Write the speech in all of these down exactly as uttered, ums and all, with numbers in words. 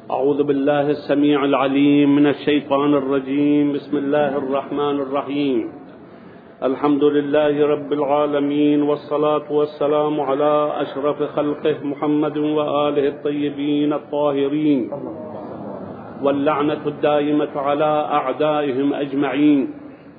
أعوذ بالله السميع العليم من الشيطان الرجيم. بسم الله الرحمن الرحيم. الحمد لله رب العالمين، والصلاة والسلام على أشرف خلقه محمد وآله الطيبين الطاهرين، واللعنة الدائمة على أعدائهم أجمعين.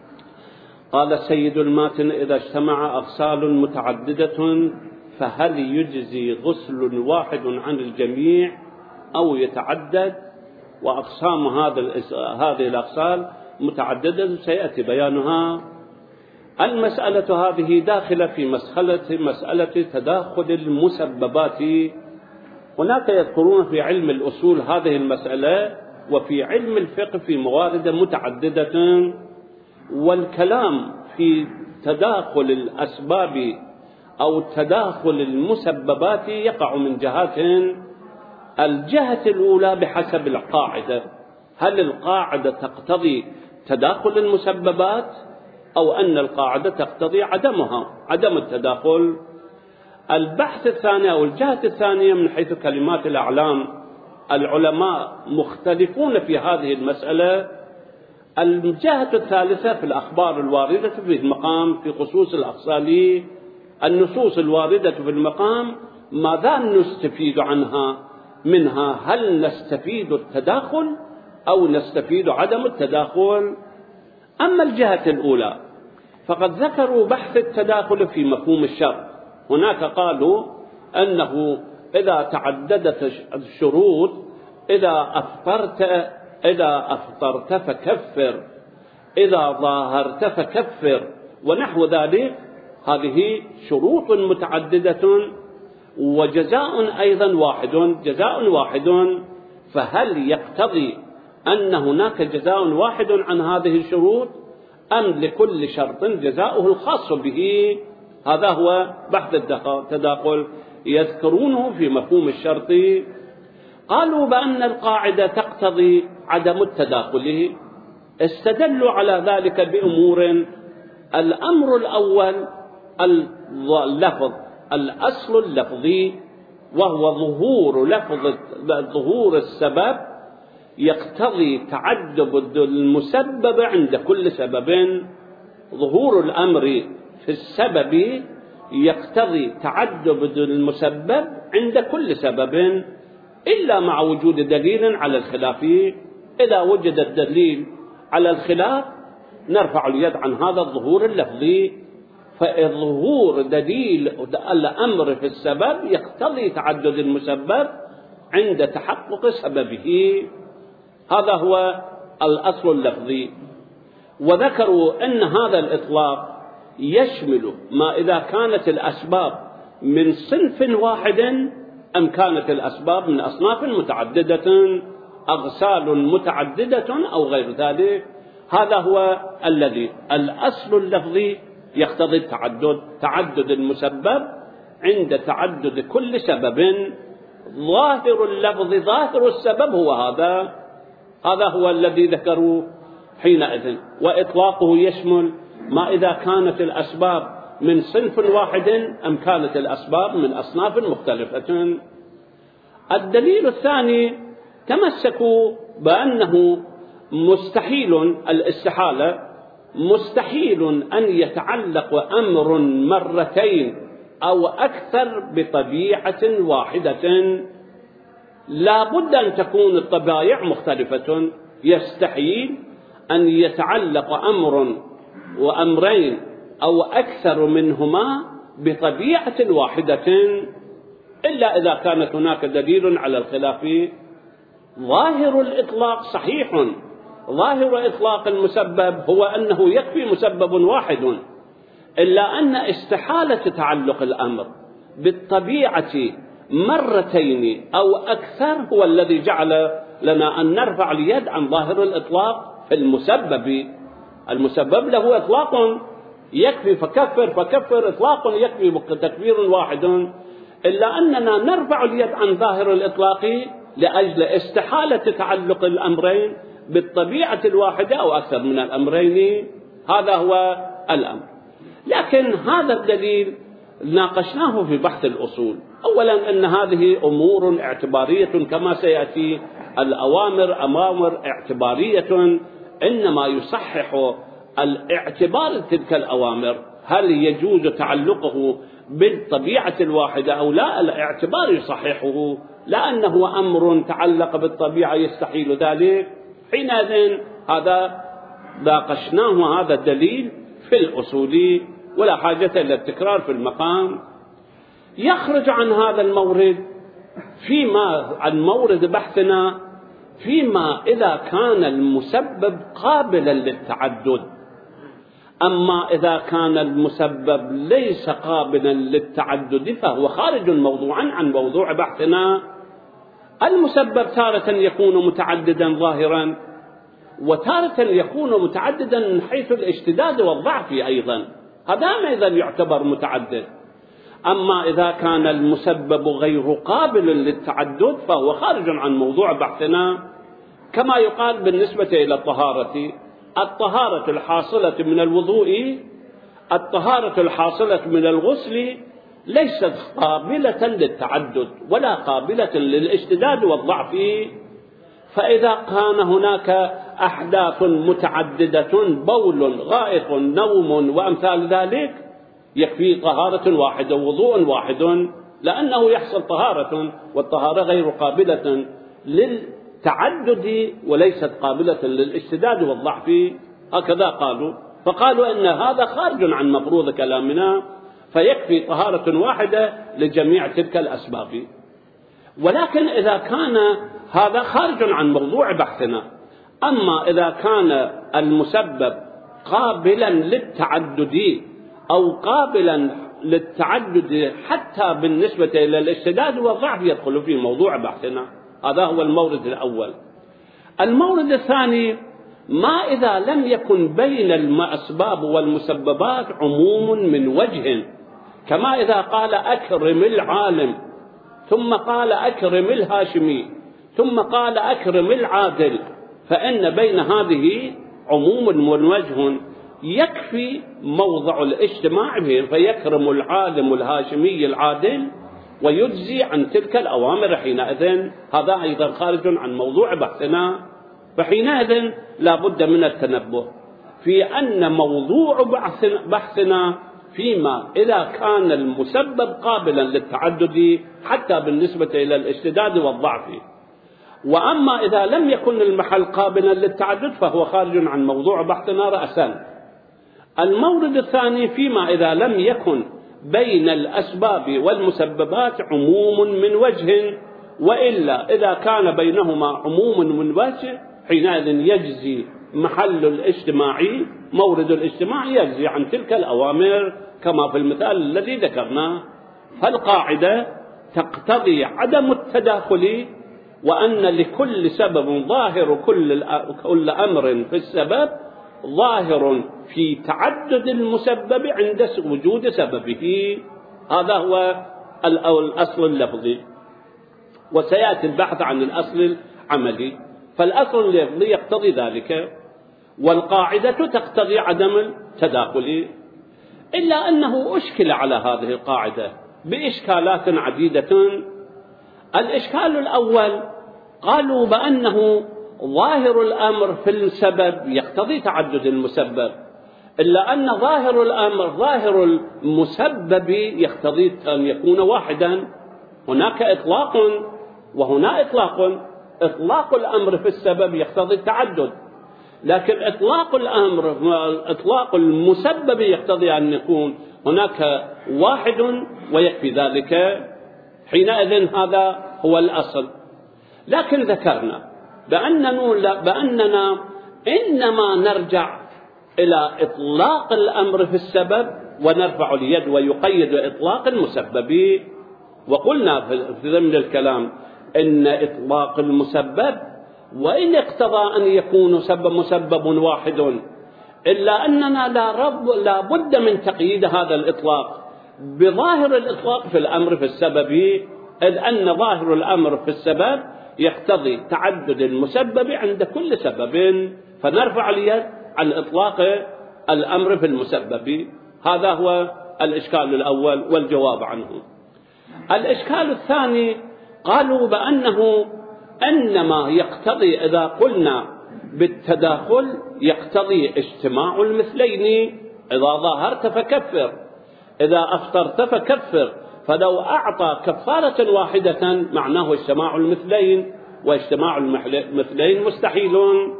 قال سيد الماتن: إذا اجتمع أغسال متعددة فهل يجزي غسل واحد عن الجميع أو يتعدد؟ وأقسام هذه الأغسال متعددة سيأتي بيانها. المسألة هذه داخلة في مسألة مسألة تداخل المسببات. هناك يذكرون في علم الأصول هذه المسألة، وفي علم الفقه في موارد متعددة. والكلام في تداخل الأسباب أو تداخل المسببات يقع من جهات. الجهة الأولى بحسب القاعدة، هل القاعدة تقتضي تداخل المسببات أو أن القاعدة تقتضي عدمها، عدم التداخل. البحث الثاني أو الجهة الثانية من حيث كلمات الأعلام، العلماء مختلفون في هذه المسألة. الجهة الثالثة في الأخبار الواردة في المقام في خصوص الأغسال، النصوص الواردة في المقام ماذا نستفيد عنها منها؟ هل نستفيد التداخل أو نستفيد عدم التداخل؟ أما الجهة الأولى فقد ذكروا بحث التداخل في مفهوم الشرط. هناك قالوا أنه إذا تعددت الشروط، إذا أفطرت إذا أفطرت فكفر، إذا ظاهرت فكفر، ونحو ذلك. هذه شروط متعددة وجزاء أيضا واحد، جزاء واحد. فهل يقتضي أن هناك جزاء واحد عن هذه الشروط، أم لكل شرط جزاؤه الخاص به؟ هذا هو بحث التداخل، يذكرونه في مفهوم الشرط. قالوا بأن القاعدة تقتضي عدم التداخل. استدلوا على ذلك بأمور. الأمر الأول اللفظ، الأصل اللفظي، وهو ظهور لفظ ظهور السبب يقتضي تعدد المسبب عند كل سبب. ظهور الأمر في السبب يقتضي تعدد المسبب عند كل سبب، إلا مع وجود دليل على الخلاف. إذا وجد الدليل على الخلاف نرفع اليد عن هذا الظهور اللفظي. فظهور دليل الأمر في السبب يقتضي تعدد المسبب عند تحقق سببه. هذا هو الأصل اللفظي. وذكروا أن هذا الإطلاق يشمل ما إذا كانت الأسباب من صنف واحد أم كانت الأسباب من أصناف متعددة، أغسال متعددة أو غير ذلك. هذا هو الذي الأصل اللفظي يقتضي التعدد، تعدد المسبب عند تعدد كل سبب. ظاهر اللفظ ظاهر السبب هو هذا، هذا هو الذي ذكروا حينئذ. وإطلاقه يشمل ما إذا كانت الأسباب من صنف واحد أم كانت الأسباب من أصناف مختلفة. الدليل الثاني تمسكوا بأنه مستحيل الاستحالة، مستحيل أن يتعلق أمر مرتين أو أكثر بطبيعة واحدة. لا بد أن تكون الطبائع مختلفة. يستحيل أن يتعلق أمر وأمرين أو أكثر منهما بطبيعة واحدة إلا إذا كانت هناك دليل على الخلاف. ظاهر الإطلاق صحيح، ظاهر إطلاق المسبب هو أنه يكفي مسبب واحد، إلا أن استحالة تعلق الأمر بالطبيعة مرتين أو أكثر هو الذي جعل لنا أن نرفع اليد عن ظاهر الإطلاق في المسبب. المسبب له إطلاق يكفي فكفر فكفر، إطلاق يكفي تكفير واحد، إلا أننا نرفع اليد عن ظاهر الإطلاق لأجل استحالة تعلق الأمرين بالطبيعة الواحدة أو أكثر من الأمرين. هذا هو الأمر. لكن هذا الدليل ناقشناه في بحث الأصول. أولا أن هذه أمور اعتبارية كما سيأتي الأوامر أوامر اعتبارية، إنما يصحح الاعتبار تلك الأوامر، هل يجوز تعلقه بالطبيعة الواحدة أو لا؟ الاعتبار يصححه، لأنه أمر تعلق بالطبيعة يستحيل ذلك. حينئذ هذا ناقشناه، هذا الدليل في الأصول ولا حاجة إلى التكرار في المقام. يخرج عن هذا المورد فيما عن مورد بحثنا فيما إذا كان المسبب قابلا للتعدد. أما إذا كان المسبب ليس قابلا للتعدد فهو خارج موضوعا عن موضوع بحثنا. المسبب تارة يكون متعددا ظاهرا، وتارة يكون متعددا من حيث الاشتداد والضعف أيضا، هذا أيضا يعتبر متعدد. أما إذا كان المسبب غير قابل للتعدد فهو خارج عن موضوع بحثنا، كما يقال بالنسبة إلى الطهارة: الطهارة الحاصلة من الوضوء، الطهارة الحاصلة من الغسل ليست قابلة للتعدد ولا قابلة للاشتداد والضعف. فإذا كان هناك أحداث متعددة، بول، غائط، نوم وأمثال ذلك، يكفي طهارة واحدة ووضوء واحد، لأنه يحصل طهارة، والطهارة غير قابلة للتعدد وليست قابلة للاشتداد والضعف، هكذا قالوا. فقالوا إن هذا خارج عن مفروض كلامنا، فيكفي طهارة واحدة لجميع تلك الأسباب. ولكن إذا كان هذا خارج عن موضوع بحثنا، أما إذا كان المسبب قابلا للتعدد أو قابلا للتعدد حتى بالنسبة إلى الاشتداد والضعف يدخل في موضوع بحثنا. هذا هو المورد الأول. المورد الثاني: ما إذا لم يكن بين الأسباب والمسببات عموم من وجه، كما إذا قال أكرم العالم، ثم قال أكرم الهاشمي، ثم قال أكرم العادل، فإن بين هذه عموم من وجه يكفي موضع الاجتماع به، فيكرم العالم الهاشمي العادل ويجزي عن تلك الأوامر. حينئذ هذا أيضا خارج عن موضوع بحثنا. فحينئذ لا بد من التنبه في أن موضوع بحثنا فيما إذا كان المسبب قابلا للتعدد حتى بالنسبة إلى الاشتداد والضعف، وأما إذا لم يكن المحل قابلا للتعدد فهو خارج عن موضوع بحثنا رأسا. المورد الثاني: فيما إذا لم يكن بين الأسباب والمسببات عموم من وجه، وإلا إذا كان بينهما عموم من وجه حينئذ يجزي محل الاجتماعي، مورد الاجتماع يجزي عن تلك الأوامر كما في المثال الذي ذكرناه. فالقاعدة تقتضي عدم التداخل، وأن لكل سبب ظاهر، كل كل أمر في السبب ظاهر في تعدد المسبب عند وجود سببه. هذا هو الأصل اللفظي، وسيأتي البحث عن الأصل العملي. فالأصل اللفظي يقتضي ذلك، والقاعدة تقتضي عدم التداخل، إلا أنه أشكل على هذه القاعدة بإشكالات عديدة. الإشكال الأول: قالوا بأنه ظاهر الأمر في السبب يقتضي تعدد المسبب، إلا أن ظاهر الأمر ظاهر المسبب يقتضي أن يكون واحدا. هناك إطلاق وهنا إطلاق. إطلاق الأمر في السبب يقتضي التعدد، لكن إطلاق الأمر إطلاق المسبب يقتضي أن يكون هناك واحد ويكفي ذلك. حينئذ هذا هو الأصل. لكن ذكرنا بأننا, بأننا إنما نرجع إلى إطلاق الأمر في السبب ونرفع اليد ويقيد إطلاق المسبب. وقلنا في ضمن الكلام إن إطلاق المسبب وإن اقتضى أن يكون سبب مسبب واحد، إلا أننا لا, رب لا بد من تقييد هذا الإطلاق بظاهر الإطلاق في الأمر في السبب، إذ أن ظاهر الأمر في السبب يقتضي تعدد المسبب عند كل سبب، فنرفع اليد عن إطلاق الأمر في المسبب. هذا هو الإشكال الأول والجواب عنه. الإشكال الثاني: قالوا بأنه إنما يقتضي إذا قلنا بالتداخل يقتضي اجتماع المثلين، إذا ظاهرت فكفر، إذا أفطرت فكفر، فلو أعطى كفارة واحدة معناه اجتماع المثلين، واجتماع المثلين مستحيل.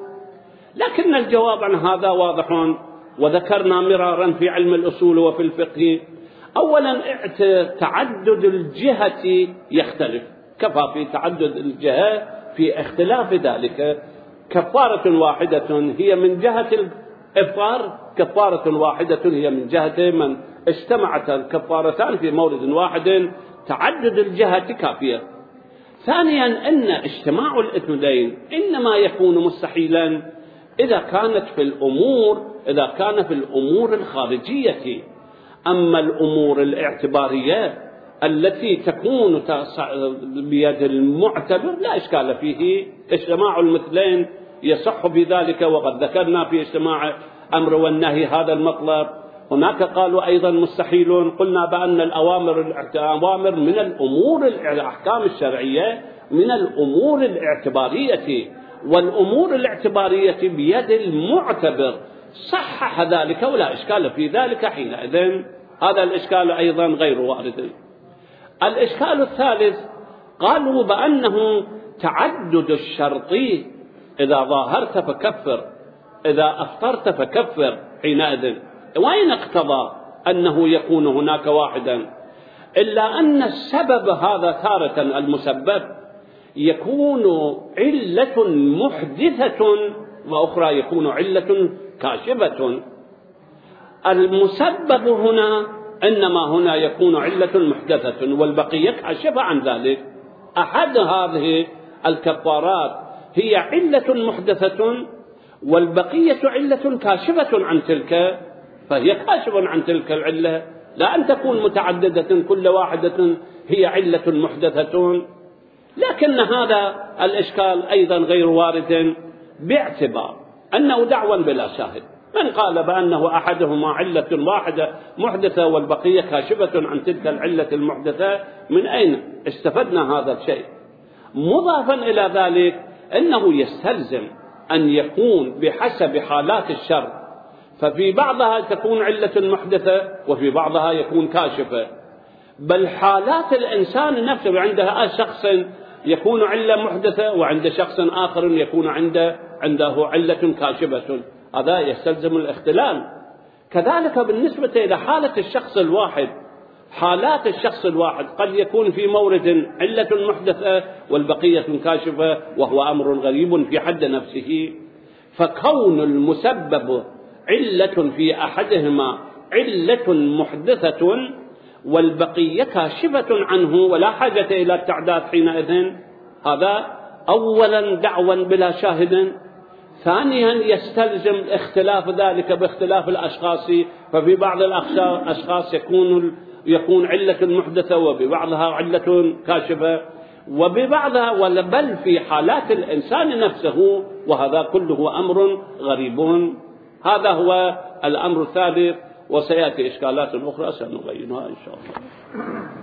لكن الجواب عن هذا واضح، وذكرنا مرارا في علم الأصول وفي الفقه. أولا تعدد الجهة يختلف، كفى في تعدد الجهة في اختلاف ذلك. كفارة واحدة هي من جهة الإفطار، كفارة واحدة هي من جهة من اجتمعت الكفارتان في مورد واحد، تعدد الجهة كافية. ثانيا أن اجتماع الاثنين إنما يكون مستحيلا إذا كانت في الأمور إذا كان في الأمور الخارجية. أما الأمور الاعتبارية التي تكون بيد المعتبر لا إشكال فيه، اجتماع المثلين يصح بذلك، وقد ذكرنا في اجتماع أمر والنهي هذا المطلب. هناك قالوا أيضا مستحيل، قلنا بأن الأوامر الأوامر من الأمور الأحكام الشرعية من الأمور الاعتبارية، والأمور الاعتبارية بيد المعتبر، صحح ذلك ولا إشكال في ذلك حينئذ. هذا الإشكال أيضا غير وارد. الإشكال الثالث قالوا بأنه تعدد الشرطي، إذا ظاهرت فكفر، إذا أفطرت فكفر، حينئذ وين اقتضى أنه يكون هناك واحدا؟ إلا أن السبب هذا تارة المسبب يكون علة محدثة، وأخرى يكون علة كاشفة. المسبب هنا إنما هنا يكون علة محدثة، والبقية كاشفة عن ذلك. أحد هذه الكفارات هي علة محدثة، والبقية علة كاشفة عن تلك، فهي كاشفة عن تلك العلة، لا أن تكون متعددة كل واحدة هي علة محدثة. لكن هذا الإشكال أيضا غير وارد، باعتبار أنه دعوى بلا شاهد. من قال بأنه أحدهما علة واحدة محدثة والبقية كاشفة عن تلك العلة المحدثة، من أين استفدنا هذا الشيء؟ مضافا إلى ذلك أنه يستلزم أن يكون بحسب حالات الشر، ففي بعضها تكون علة محدثة وفي بعضها يكون كاشفة. بل حالات الإنسان نفسه، عندها شخص يكون علة محدثة وعند شخص آخر يكون عنده عنده علة كاشفة، هذا يستلزم الاختلال. كذلك بالنسبة إلى حالة الشخص الواحد، حالات الشخص الواحد قد يكون في مورد علة محدثة والبقية كاشفة، وهو أمر غريب في حد نفسه. فكون المسبب علة في أحدهما علة محدثة والبقية كاشفة عنه ولا حاجة إلى التعداد حينئذ، هذا أولا دعوى بلا شاهد. ثانيا يستلزم اختلاف ذلك باختلاف الأشخاص، ففي بعض الأشخاص يكون يكون علة محدثة وببعضها علة كاشفة وببعضها، بل في حالات الإنسان نفسه، وهذا كله أمر غريب. هذا هو الأمر الثالث، وسيأتي إشكالات أخرى سنبينها إن شاء الله.